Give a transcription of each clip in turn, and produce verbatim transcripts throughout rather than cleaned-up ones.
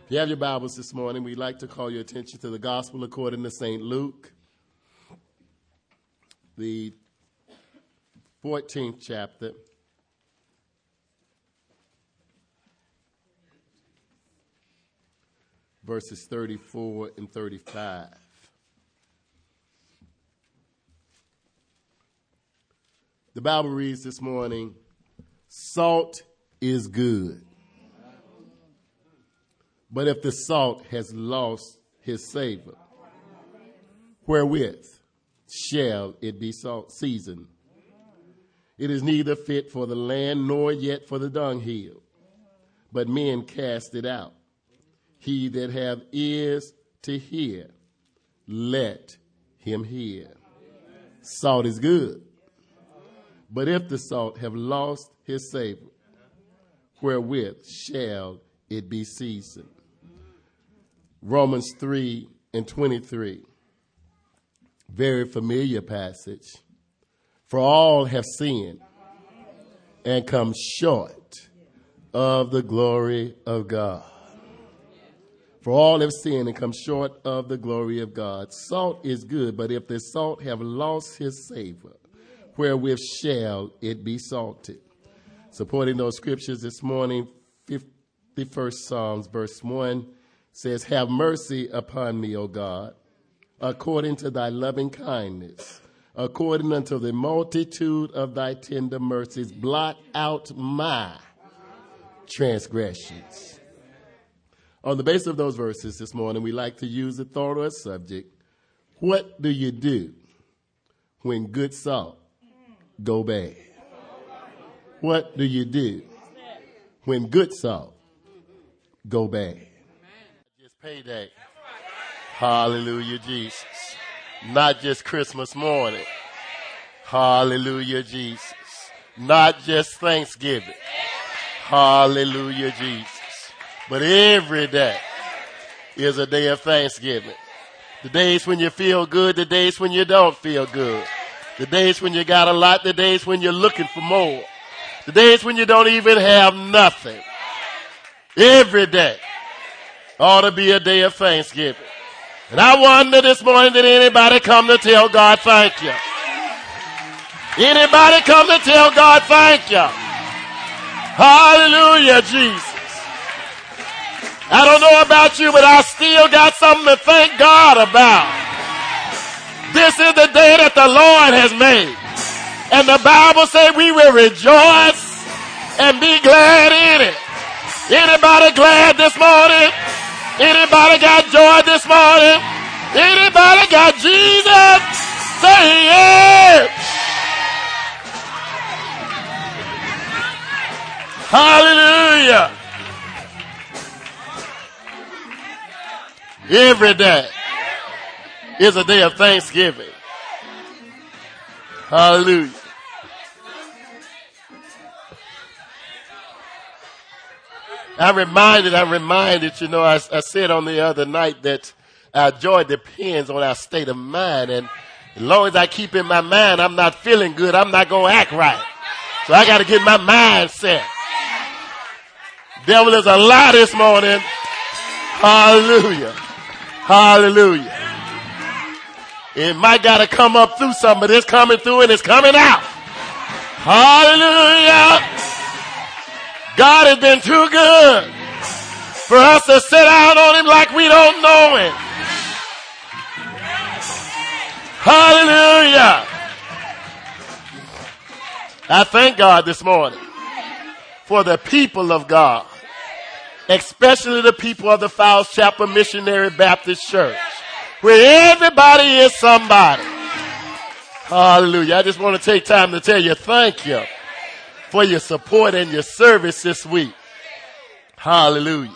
If you have your Bibles this morning, we'd like to call your attention to the Gospel according to Saint Luke, the fourteenth chapter. Verses thirty-four and thirty-five. The Bible reads this morning, salt is good. But if the salt has lost his savor, wherewith shall it be salt seasoned? It is neither fit for the land nor yet for the dunghill, but men cast it out. He that have ears to hear, let him hear. Salt is good, but if the salt have lost his savor, wherewith shall it be seasoned? Romans three and twenty-three, very familiar passage. For all have sinned and come short of the glory of God. For all have sinned and come short of the glory of God. Salt is good, but if the salt have lost his savor, wherewith shall it be salted? Supporting those scriptures this morning, fifty-first Psalms, verse one says, have mercy upon me, O God, according to thy loving kindness, according unto the multitude of thy tender mercies, blot out my transgressions. On the basis of those verses this morning, we like to use the thought or subject, what do you do when good salt go bad? What do you do when good salt go bad? Just payday. Hallelujah, Jesus. Not just Christmas morning. Hallelujah, Jesus. Not just Thanksgiving. Hallelujah, Jesus. But every day is a day of Thanksgiving. The days when you feel good, the days when you don't feel good. The days when you got a lot, the days when you're looking for more. The days when you don't even have nothing. Every day ought to be a day of Thanksgiving. And I wonder this morning, did anybody come to tell God thank you? Anybody come to tell God thank you? Hallelujah, Jesus. I don't know about you, but I still got something to thank God about. This is the day that the Lord has made. And the Bible says we will rejoice and be glad in it. Anybody glad this morning? Anybody got joy this morning? Anybody got Jesus? Say yes. Hallelujah. Every day is a day of Thanksgiving. Hallelujah. I'm reminded, I'm reminded, you know, I, I said on the other night that our joy depends on our state of mind. And as long as I keep in my mind, I'm not feeling good, I'm not going to act right. So I got to get my mind set. Devil is a lie this morning. Hallelujah. Hallelujah. It might got to come up through something, but it's coming through and it's coming out. Hallelujah. God has been too good for us to sit down on him like we don't know him. Hallelujah. I thank God this morning for the people of God, especially the people of the Falls Chapel Missionary Baptist Church, where everybody is somebody. Hallelujah. I just want to take time to tell you thank you for your support and your service this week. Hallelujah.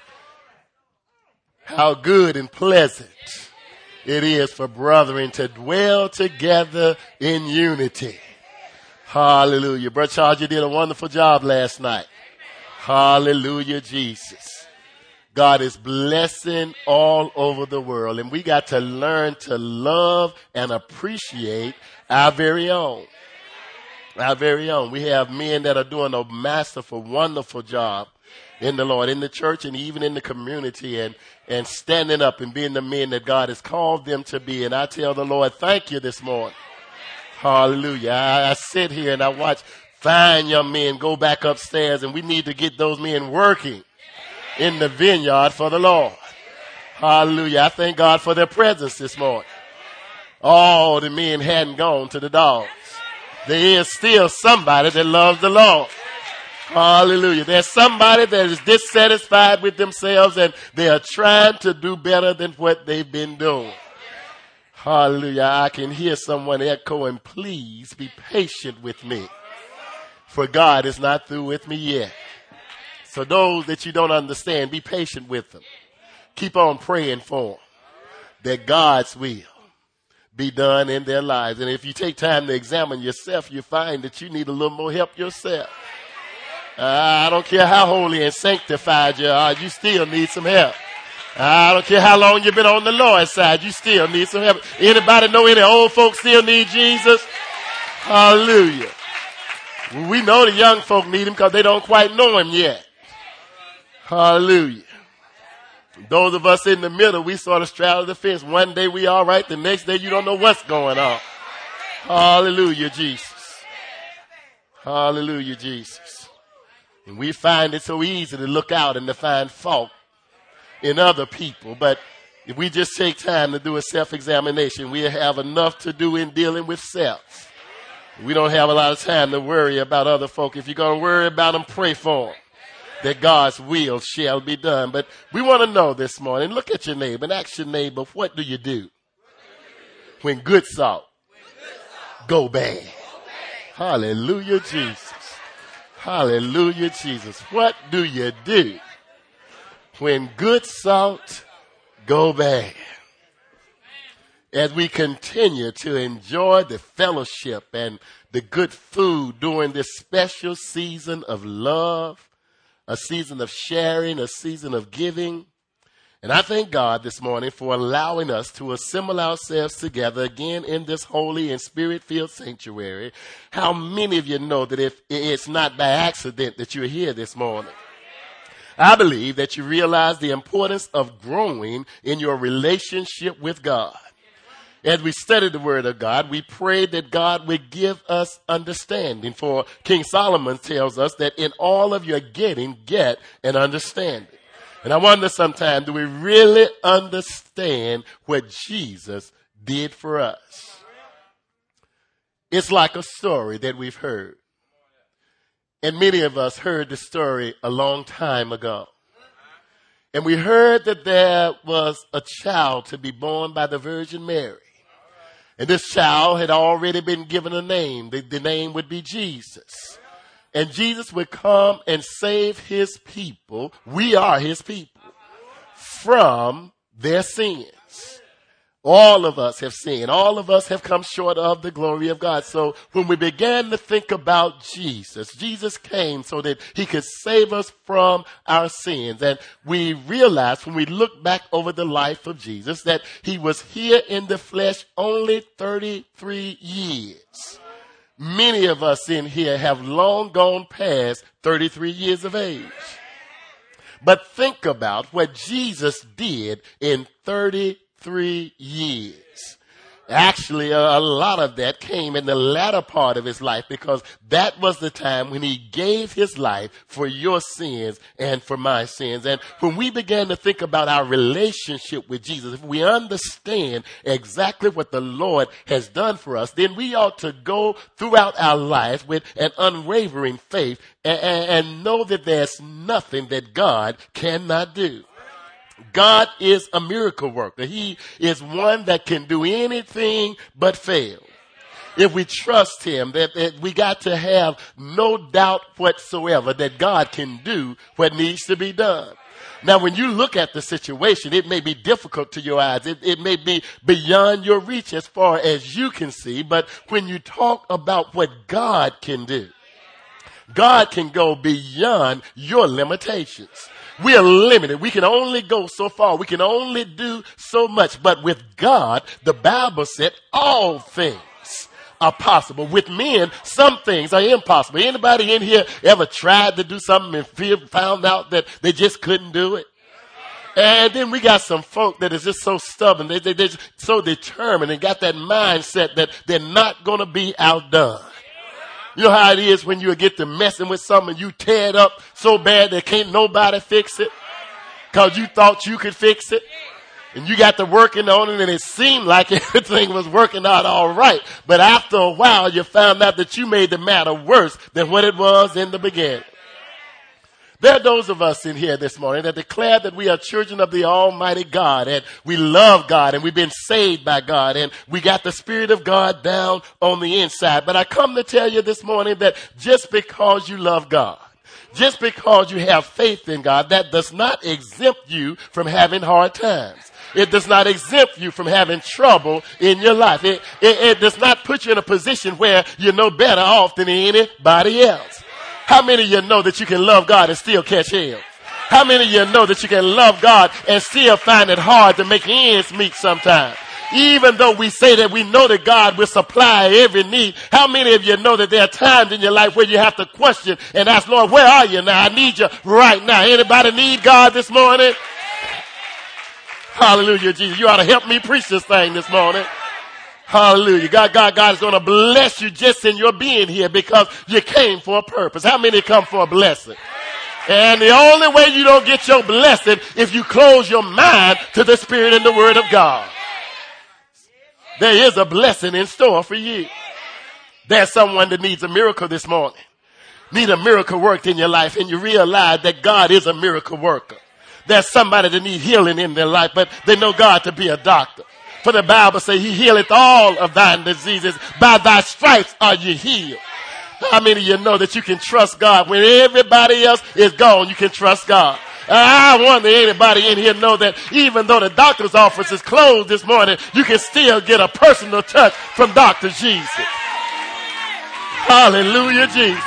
How good and pleasant it is for brethren to dwell together in unity. Hallelujah. Brother Charles, you did a wonderful job last night. Hallelujah, Jesus. God is blessing all over the world, and we got to learn to love and appreciate our very own. Our very own. We have men that are doing a masterful, wonderful job in the Lord, in the church, and even in the community, and, and standing up and being the men that God has called them to be. And I tell the Lord, thank you this morning. Hallelujah. I, I sit here and I watch fine young men go back upstairs, and we need to get those men working in the vineyard for the Lord. Hallelujah. I thank God for their presence this morning. All the men hadn't gone to the dogs. There is still somebody that loves the Lord. Hallelujah. There's somebody that is dissatisfied with themselves, and they are trying to do better than what they've been doing. Hallelujah. I can hear someone echoing, please be patient with me, for God is not through with me yet. So those that you don't understand, be patient with them. Keep on praying for them, that God's will be done in their lives. And if you take time to examine yourself, you find that you need a little more help yourself. Uh, I don't care how holy and sanctified you are, you still need some help. Uh, I don't care how long you've been on the Lord's side, you still need some help. Anybody know any old folks still need Jesus? Hallelujah. We know the young folk need him because they don't quite know him yet. Hallelujah. Those of us in the middle, we sort of straddle the fence. One day we all right, the next day you don't know what's going on. Hallelujah, Jesus. Hallelujah, Jesus. And we find it so easy to look out and to find fault in other people. But if we just take time to do a self-examination, we have enough to do in dealing with self. We don't have a lot of time to worry about other folk. If you're going to worry about them, pray for them, that God's will shall be done. But we want to know this morning, look at your neighbor and ask your neighbor, what do you do when good salt go bad? Hallelujah, Jesus. Hallelujah, Jesus. What do you do when good salt go bad? As we continue to enjoy the fellowship and the good food during this special season of love, a season of sharing, a season of giving. And I thank God this morning for allowing us to assemble ourselves together again in this holy and spirit-filled sanctuary. How many of you know that if it's not by accident that you're here this morning? I believe that you realize the importance of growing in your relationship with God. As we study the word of God, we pray that God would give us understanding. For King Solomon tells us that in all of your getting, get an understanding. And I wonder sometimes, do we really understand what Jesus did for us? It's like a story that we've heard. And many of us heard the story a long time ago. And we heard that there was a child to be born by the Virgin Mary. And this child had already been given a name. The, the name would be Jesus. And Jesus would come and save his people. We are his people from their sins. All of us have sinned. All of us have come short of the glory of God. So when we began to think about Jesus, Jesus came so that he could save us from our sins. And we realized when we look back over the life of Jesus that he was here in the flesh only thirty-three years. Many of us in here have long gone past thirty-three years of age. But think about what Jesus did in thirty-three years. Actually, a, a lot of that came in the latter part of his life, because that was the time when he gave his life for your sins and for my sins. And when we began to think about our relationship with Jesus, if we understand exactly what the Lord has done for us, then we ought to go throughout our lives with an unwavering faith and, and, and know that there's nothing that God cannot do. God is a miracle worker. He is one that can do anything but fail. If we trust him, that, that we got to have no doubt whatsoever that God can do what needs to be done. Now, when you look at the situation, it may be difficult to your eyes. It, it may be beyond your reach as far as you can see. But when you talk about what God can do, God can go beyond your limitations. We are limited. We can only go so far. We can only do so much. But with God, the Bible said all things are possible. With men, some things are impossible. Anybody in here ever tried to do something and feel, found out that they just couldn't do it? And then we got some folk that is just so stubborn. They, they, they're so determined and got that mindset that they're not going to be outdone. You know how it is when you get to messing with something and you tear it up so bad that can't nobody fix it because you thought you could fix it. And you got to working on it and it seemed like everything was working out all right. But after a while, you found out that you made the matter worse than what it was in the beginning. There are those of us in here this morning that declare that we are children of the Almighty God and we love God and we've been saved by God and we got the Spirit of God down on the inside. But I come to tell you this morning that just because you love God, just because you have faith in God, that does not exempt you from having hard times. It does not exempt you from having trouble in your life. It, it, it does not put you in a position where you're no better off than anybody else. How many of you know that you can love God and still catch hell? How many of you know that you can love God and still find it hard to make ends meet sometimes? Even though we say that we know that God will supply every need, how many of you know that there are times in your life where you have to question and ask, Lord, where are you now? I need you right now. Anybody need God this morning? Hallelujah, Jesus. You ought to help me preach this thing this morning. Hallelujah. God, God, God is going to bless you just in your being here because you came for a purpose. How many come for a blessing? And the only way you don't get your blessing if you close your mind to the Spirit and the Word of God. There is a blessing in store for you. There's someone that needs a miracle this morning. Need a miracle worked in your life and you realize that God is a miracle worker. There's somebody that need healing in their life, but they know God to be a doctor. For the Bible says he healeth all of thine diseases. By thy stripes are you healed. How many of you know that you can trust God when everybody else is gone? You can trust God. I wonder anybody in here know that even though the doctor's office is closed this morning, you can still get a personal touch from Doctor Jesus. Hallelujah, Jesus.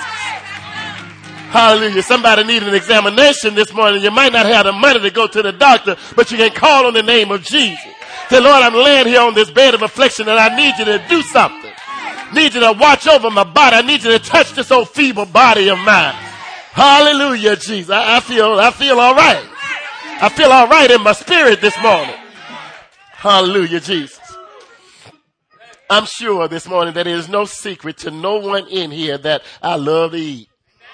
Hallelujah. Somebody needs an examination this morning. You might not have the money to go to the doctor, but you can call on the name of Jesus. Say, Lord, I'm laying here on this bed of affliction and I need you to do something. Need you to watch over my body. I need you to touch this old feeble body of mine. Hallelujah, Jesus. I, I feel, I feel all right. I feel all right in my spirit this morning. Hallelujah, Jesus. I'm sure this morning that it is no secret to no one in here that I love to eat.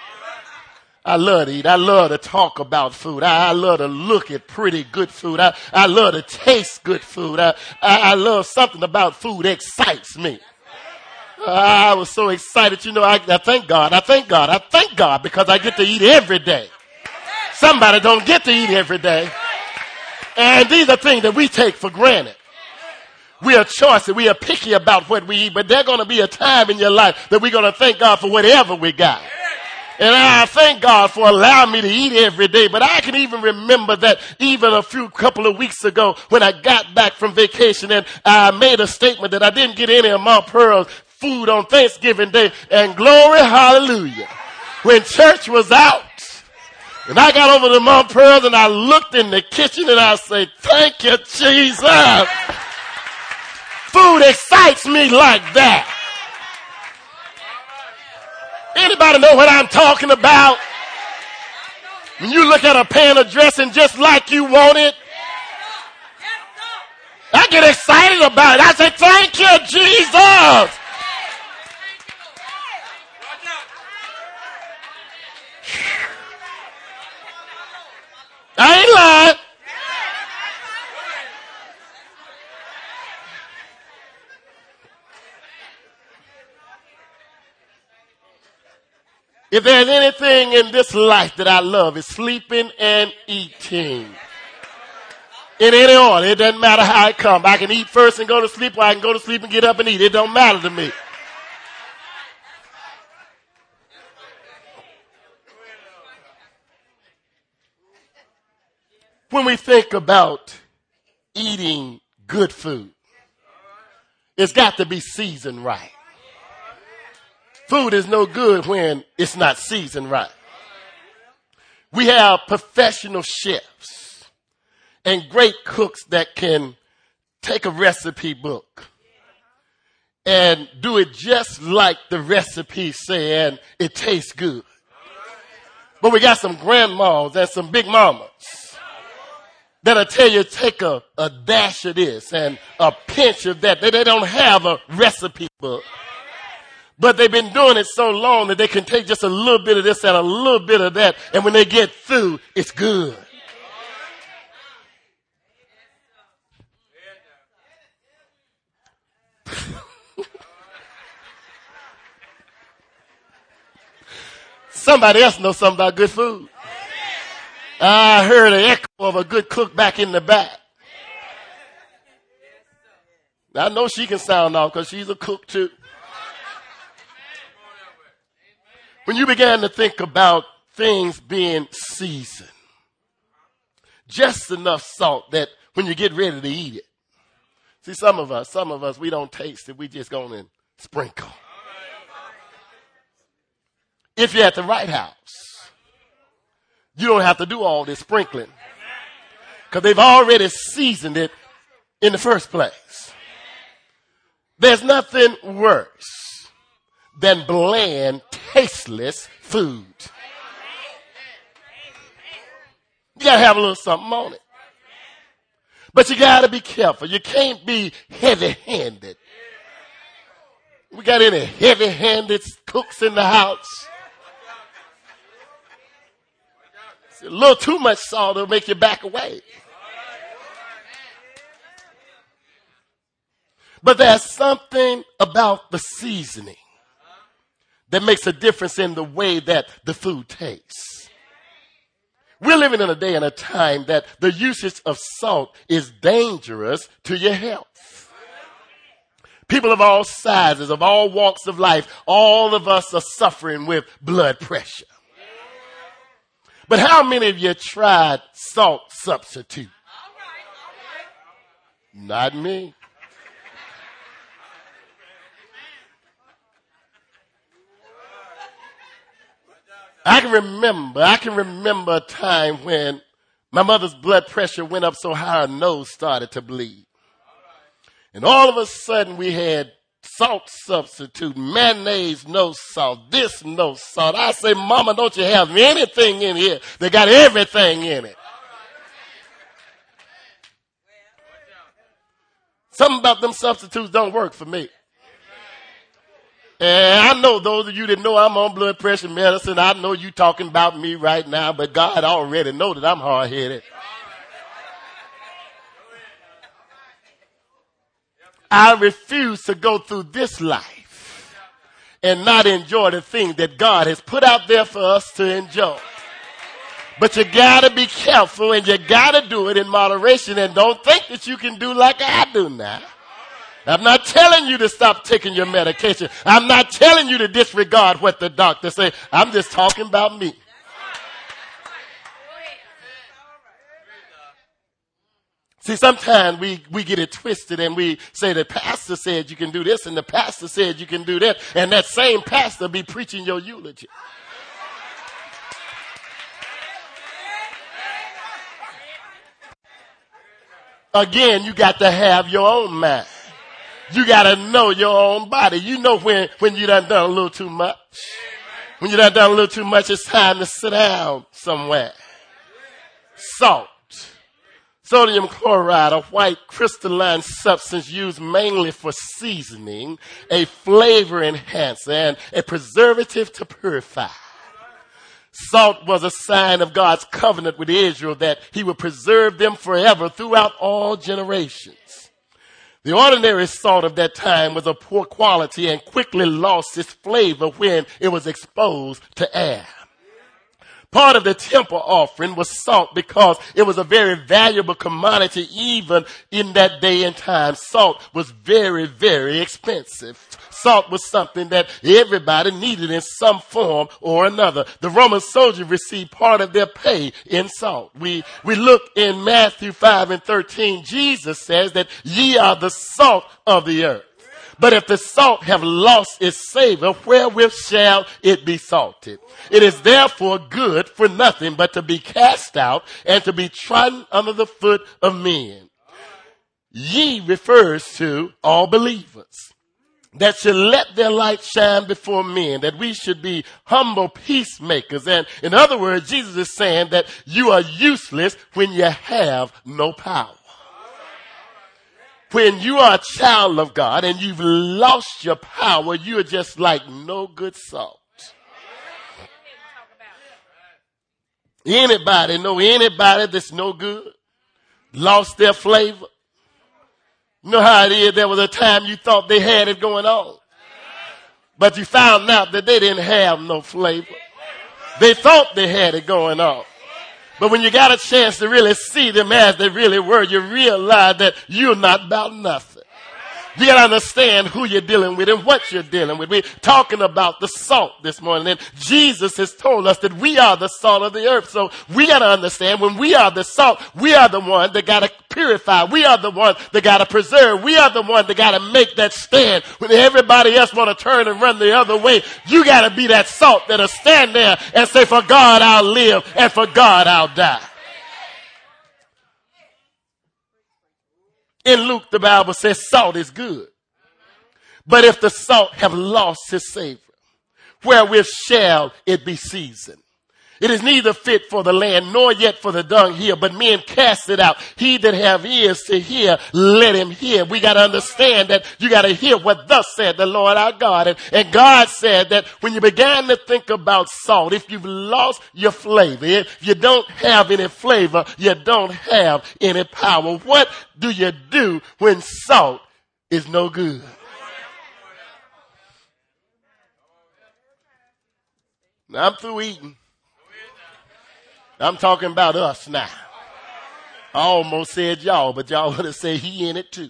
I love to eat. I love to talk about food. I, I love to look at pretty good food. I, I love to taste good food. I, I, I love something about food that excites me. Uh, I was so excited. You know, I, I thank God. I thank God. I thank God because I get to eat every day. Somebody don't get to eat every day. And these are things that we take for granted. We are choosy. We are picky about what we eat. But there's going to be a time in your life that we're going to thank God for whatever we got. And I thank God for allowing me to eat every day. But I can even remember that even a few couple of weeks ago when I got back from vacation and I made a statement that I didn't get any of Mount Pearl's food on Thanksgiving Day. And glory, hallelujah. When church was out and I got over to Mount Pearl's and I looked in the kitchen and I said, thank you, Jesus. Food excites me like that. Anybody know what I'm talking about? When you look at a pan of dressing just like you want it, I get excited about it. I say, thank you, Jesus. I ain't lying. If there's anything in this life that I love, it's sleeping and eating. In any order. It doesn't matter how it comes. I can eat first and go to sleep, or I can go to sleep and get up and eat. It don't matter to me. When we think about eating good food, it's got to be seasoned right. Food is no good when it's not seasoned right. We have professional chefs and great cooks that can take a recipe book and do it just like the recipe say, and it tastes good. But we got some grandmas and some big mamas that'll tell you take a, a dash of this and a pinch of that. They, they don't have a recipe book. But they've been doing it so long that they can take just a little bit of this and a little bit of that. And when they get through, it's good. Somebody else knows something about good food. I heard an echo of a good cook back in the back. I know she can sound off because she's a cook too. When you began to think about things being seasoned, just enough salt that when you get ready to eat it. See, some of us, some of us, we don't taste it. We just go and sprinkle. If you're at the right house, you don't have to do all this sprinkling because they've already seasoned it in the first place. There's nothing worse than bland, tasteless food. You got to have a little something on it. But you got to be careful. You can't be heavy-handed. We got any heavy-handed cooks in the house? A little too much salt will make you back away. But there's something about the seasoning that makes a difference in the way that the food tastes. We're living in a day and a time that the usage of salt is dangerous to your health. People of all sizes, of all walks of life, all of us are suffering with blood pressure. But how many of you tried salt substitute? Not me. I can remember, I can remember a time when my mother's blood pressure went up so high her nose started to bleed. And all of a sudden we had salt substitute, mayonnaise, no salt, this, no salt. I say, Mama, don't you have anything in here? They got everything in it. Something about them substitutes don't work for me. And I know those of you that know I'm on blood pressure medicine, I know you talking about me right now, but God already know that I'm hard-headed. I refuse to go through this life and not enjoy the thing that God has put out there for us to enjoy. But you gotta be careful and you gotta do it in moderation and don't think that you can do like I do now. I'm not telling you to stop taking your medication. I'm not telling you to disregard what the doctor say. I'm just talking about me. See, sometimes we, we get it twisted and we say the pastor said you can do this and the pastor said you can do that. And that same pastor be preaching your eulogy. Again, you got to have your own mind. You got to know your own body. You know when, when you done done a little too much. When you done done a little too much, it's time to sit down somewhere. Salt. Sodium chloride, a white crystalline substance used mainly for seasoning, a flavor enhancer, and a preservative to purify. Salt was a sign of God's covenant with Israel that he would preserve them forever throughout all generations. The ordinary salt of that time was of poor quality and quickly lost its flavor when it was exposed to air. Part of the temple offering was salt because it was a very valuable commodity even in that day and time. Salt was very, very expensive. Salt was something that everybody needed in some form or another. The Roman soldier received part of their pay in salt. We, we look in Matthew five and thirteen. Jesus says that ye are the salt of the earth. But if the salt have lost its savor, wherewith shall it be salted? It is therefore good for nothing but to be cast out and to be trodden under the foot of men. Ye refers to all believers. that should let their light shine before men, that we should be humble peacemakers. And in other words, Jesus is saying that you are useless when you have no power. When you are a child of God and you've lost your power, you're just like no good salt. Anybody know anybody that's no good? Lost their flavor? You know how it is, there was a time you thought they had it going on. But you found out that they didn't have no flavor. They thought they had it going on. But when you got a chance to really see them as they really were, you realize that you're not about nothing. You got to understand who you're dealing with and what you're dealing with. We're talking about the salt this morning. And Jesus has told us that we are the salt of the earth. So we got to understand when we are the salt, we are the one that got to purify. We are the one that got to preserve. We are the one that got to make that stand. When everybody else want to turn and run the other way, you got to be that salt that'll stand there and say, for God I'll live and for God I'll die. In Luke, the Bible says salt is good. But if the salt have lost his savor, wherewith shall it be seasoned? It is neither fit for the land, nor yet for the dunghill, but men cast it out. He that have ears to hear, let him hear. We got to understand that you got to hear what thus said the Lord our God. And, and God said that when you began to think about salt, if you've lost your flavor, if you don't have any flavor, you don't have any power. What do you do when salt is no good? Now I'm through eating. I'm talking about us now. I almost said y'all, but y'all would have said he in it too.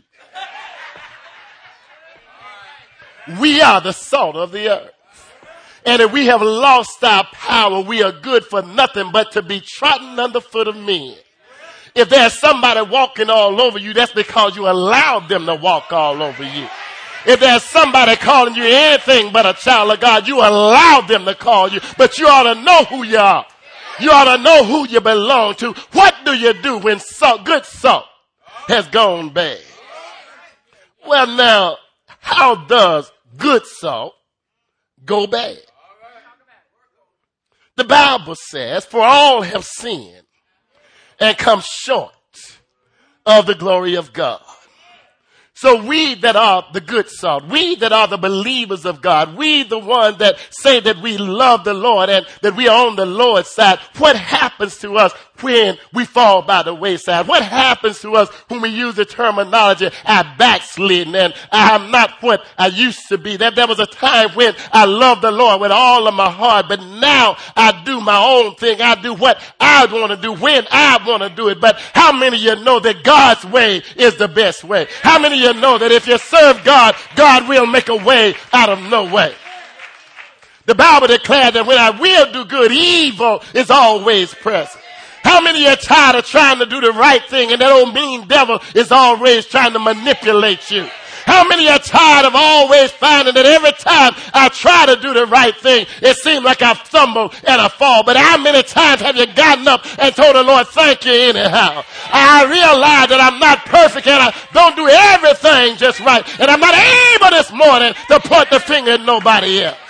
We are the salt of the earth. And if we have lost our power, we are good for nothing but to be trodden underfoot of men. If there's somebody walking all over you, that's because you allowed them to walk all over you. If there's somebody calling you anything but a child of God, you allowed them to call you, but you ought to know who you are. You ought to know who you belong to. What do you do when salt, good salt has gone bad? Well, now, how does good salt go bad? The Bible says, for all have sinned and come short of the glory of God. So we that are the good salt, we that are the believers of God, we the ones that say that we love the Lord and that we are on the Lord's side, what happens to us when we fall by the wayside? What happens to us when we use the terminology, I backslidden and I'm not what I used to be? That there was a time when I loved the Lord with all of my heart, but now I do my own thing. I do what I want to do when I want to do it. But how many of you know that God's way is the best way? How many of you know that if you serve God, God will make a way out of no way? The Bible declared that when I will do good, evil is always present. How many of you are tired of trying to do the right thing and that old mean devil is always trying to manipulate you? How many are tired of always finding that every time I try to do the right thing, it seems like I stumble and I fall? But how many times have you gotten up and told the Lord, thank you anyhow? I realize that I'm not perfect and I don't do everything just right. And I'm not able this morning to point the finger at nobody else.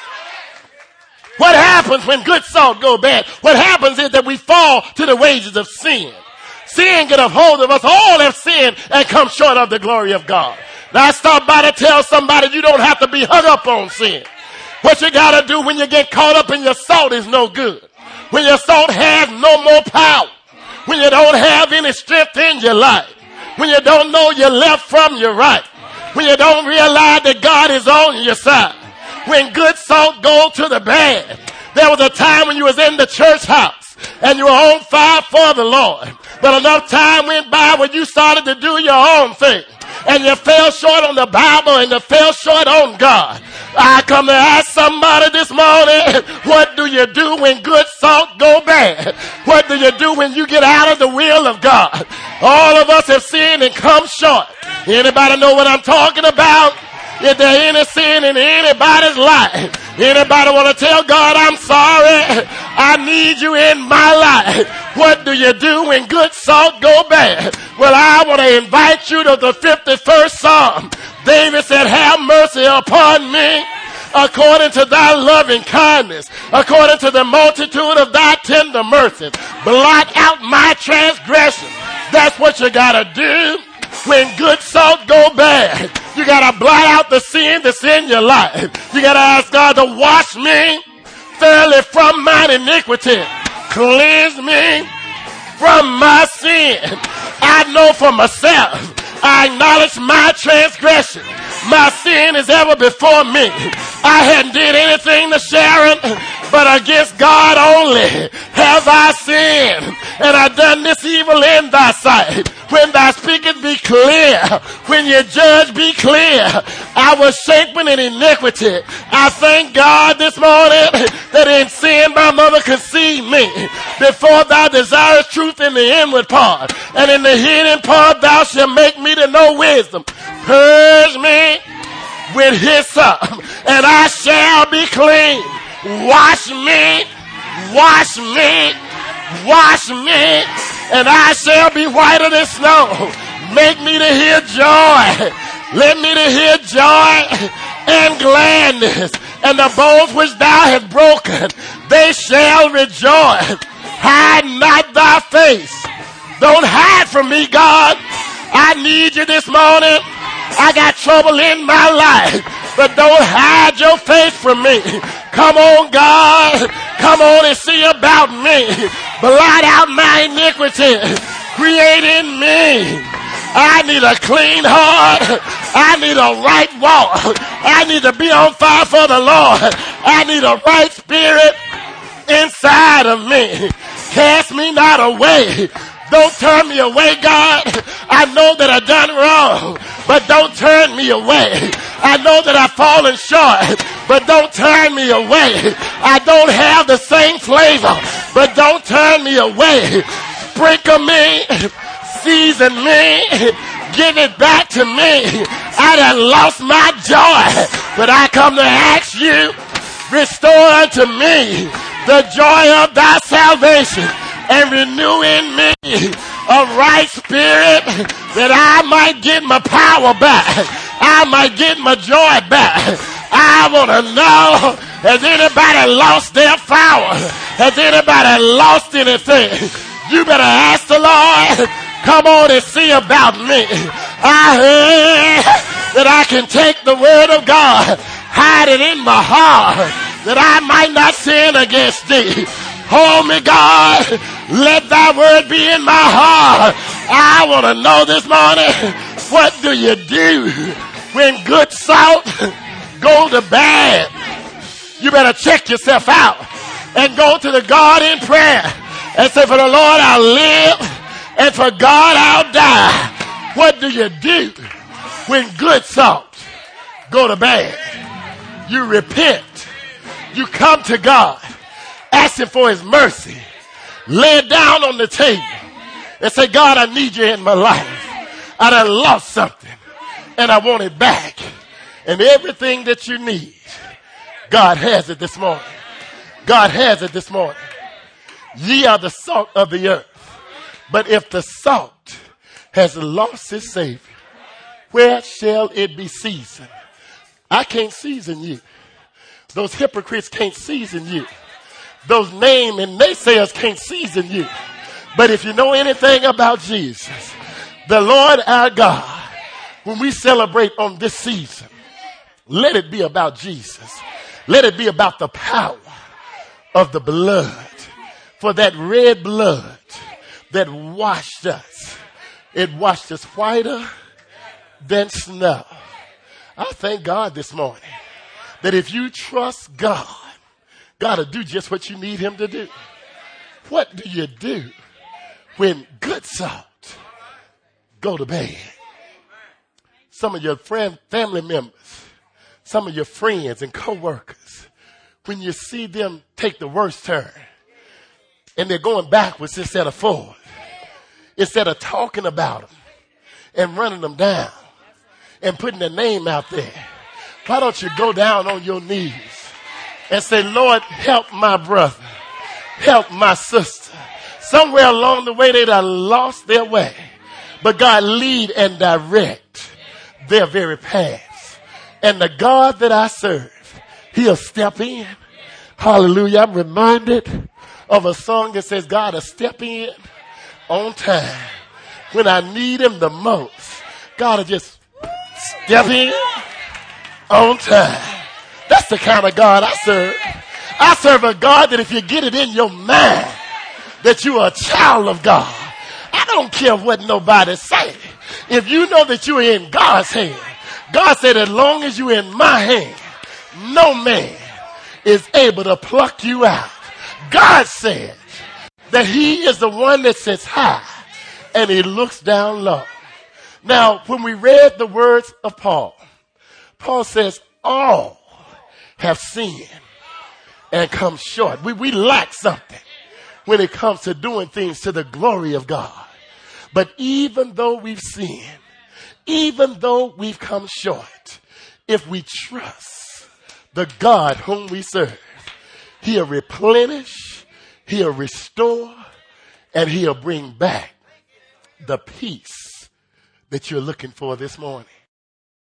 What happens when good salt go bad? What happens is that we fall to the wages of sin. Sin get a hold of us. All have sinned and come short of the glory of God. Now I stop by to tell somebody you don't have to be hung up on sin. What you got to do when you get caught up in your salt is no good. When your salt has no more power. When you don't have any strength in your life. When you don't know your left from your right. When you don't realize that God is on your side. When good salt goes to the bad. There was a time when you was in the church house and you were on fire for the Lord. But enough time went by when you started to do your own thing. And you fell short on the Bible and you fell short on God. I come to ask somebody this morning, what do you do when good salt go bad? What do you do when you get out of the will of God? All of us have sinned and come short. Anybody know what I'm talking about? Is there any sin in anybody's life? Anybody want to tell God, I'm sorry, I need you in my life? What do you do when good salt go bad? Well, I want to invite you to the fifty-first Psalm. David said, have mercy upon me according to thy loving kindness, according to the multitude of thy tender mercies. Blot out my transgression. That's what you got to do when good salt go bad. You got to blot out the sin that's in your life. You got to ask God to wash me thoroughly from mine iniquity. Cleanse me from my sin. I know for myself, I acknowledge my transgression. My sin is ever before me. I hadn't did anything to Sharon, but against God only have I sinned, and I done this evil in thy sight. When thou speakest, be clear. When you judge, be clear. I was shapen in iniquity. I thank God this morning that in sin my mother conceived me. Before thou desirest truth in the inward part, and in the hidden part thou shalt make me to know wisdom. Purge me with hyssop, and I shall be clean. Wash me, wash me, wash me, and I shall be whiter than snow. Make me to hear joy. Let me to hear joy and gladness. And the bones which thou hast broken, they shall rejoice. Hide not thy face. Don't hide from me, God. I need you this morning. I got trouble in my life, but don't hide your face from me. Come on, God. Come on and see about me. Blot out my iniquity. Create in me. I need a clean heart. I need a right walk. I need to be on fire for the Lord. I need a right spirit inside of me. Cast me not away. Don't turn me away, God. I know that I done wrong, but don't turn me away. I know that I've fallen short, but don't turn me away. I don't have the same flavor, but don't turn me away. Sprinkle me, season me, give it back to me. I done lost my joy, but I come to ask you, restore unto me the joy of thy salvation, and renew in me a right spirit, that I might get my power back. I might get my joy back. I want to know, has anybody lost their power? Has anybody lost anything? You better ask the Lord, come on and see about me. I heard that I can take the word of God, hide it in my heart, that I might not sin against thee. Hold me, God. Let thy word be in my heart. I want to know this morning, what do you do when good salt go to bad? You better check yourself out and go to the God in prayer and say, for the Lord I'll live, and for God I'll die. What do you do when good salt go to bad? You repent. You come to God, asking for his mercy. Lay it down on the table and say, God, I need you in my life. I done lost something and I want it back. And everything that you need, God has it this morning. God has it this morning. Ye are the salt of the earth. But if the salt has lost its savior, where shall it be seasoned? I can't season you. Those hypocrites can't season you. Those name and naysayers can't season you. But if you know anything about Jesus, the Lord our God, when we celebrate on this season, let it be about Jesus. Let it be about the power of the blood. For that red blood that washed us, it washed us whiter than snow. I thank God this morning that if you trust God, God will do just what you need him to do. What do you do when good salt go to bad? Some of your friend, family members, some of your friends and co-workers, when you see them take the worst turn and they're going backwards instead of forward, instead of talking about them and running them down and putting their name out there Why don't you go down on your knees and say, Lord, help my brother. Help my sister. Somewhere along the way, they done lost their way. But God, lead and direct their very paths. And the God that I serve, he'll step in. Hallelujah. I'm reminded of a song that says, God will step in on time. When I need him the most, God will just step in on time. That's the kind of God I serve. I serve a God that if you get it in your mind that you are a child of God, I don't care what nobody say. If you know that you are in God's hand, God said, as long as you're in my hand, no man is able to pluck you out. God said that he is the one that sits high and he looks down low. Now, when we read the words of Paul, Paul says, all have sinned and come short. We, we lack something when it comes to doing things to the glory of God. But even though we've sinned, even though we've come short, if we trust the God whom we serve, he'll replenish, he'll restore, and he'll bring back the peace that you're looking for this morning.